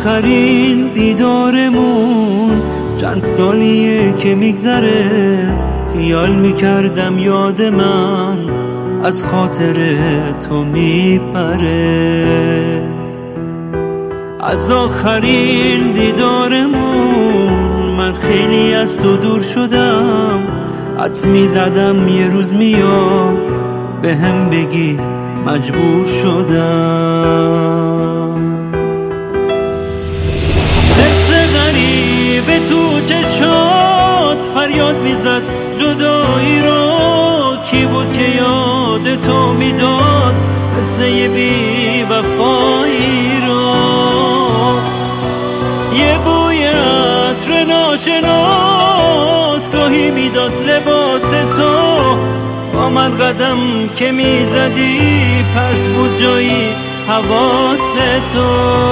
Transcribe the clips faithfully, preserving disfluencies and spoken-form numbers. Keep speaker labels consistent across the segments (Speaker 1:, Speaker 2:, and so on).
Speaker 1: آخرین دیدارمون چند سالیه که میگذره، خیال میکردم یاد من از خاطر تو میپره. از آخرین دیدارمون من خیلی از تو دور شدم، حدس میزدم یه روز میاد به هم بگی مجبور شدم. حس غریب تو چشات فریاد میزد جدایی رو، کی بود که یاد تو میداد قصه بی وفایی رو. یه بوی عطر ناشناس گاهی میداد لباس تو، با من قدم که میزدی پرت بود جایی حواس تو.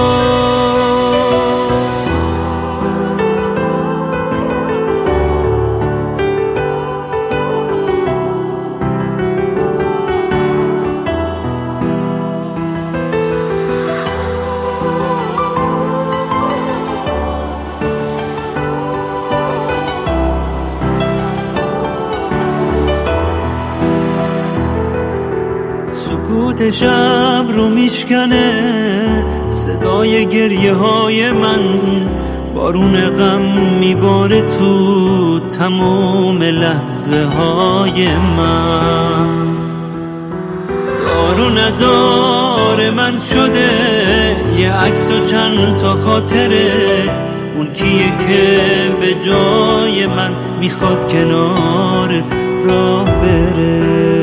Speaker 1: سکوت شب رو میشکنه صدای گریه های من، بارون غم میباره تو تمام لحظه های من. دار و ندار من شده یه عکس و چند تا خاطره، اون کیه که به جای من میخواد کنارت راه بره.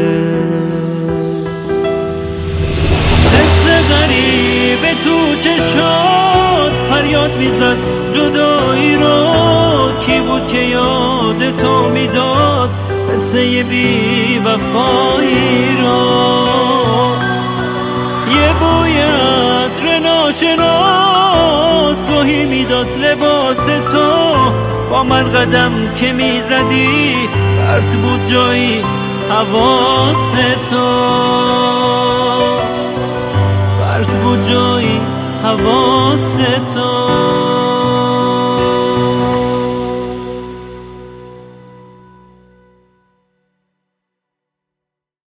Speaker 1: غریب تو چشات فریاد میزد جدایی رو، کی بود که یاد تو میداد قصه بی وفایی رو. یه بوی عطر ناشناس گاهی میداد لباس تو، با من قدم که میزدی پرت بود جایی حواس تو، پرت بود جایی حواس تو.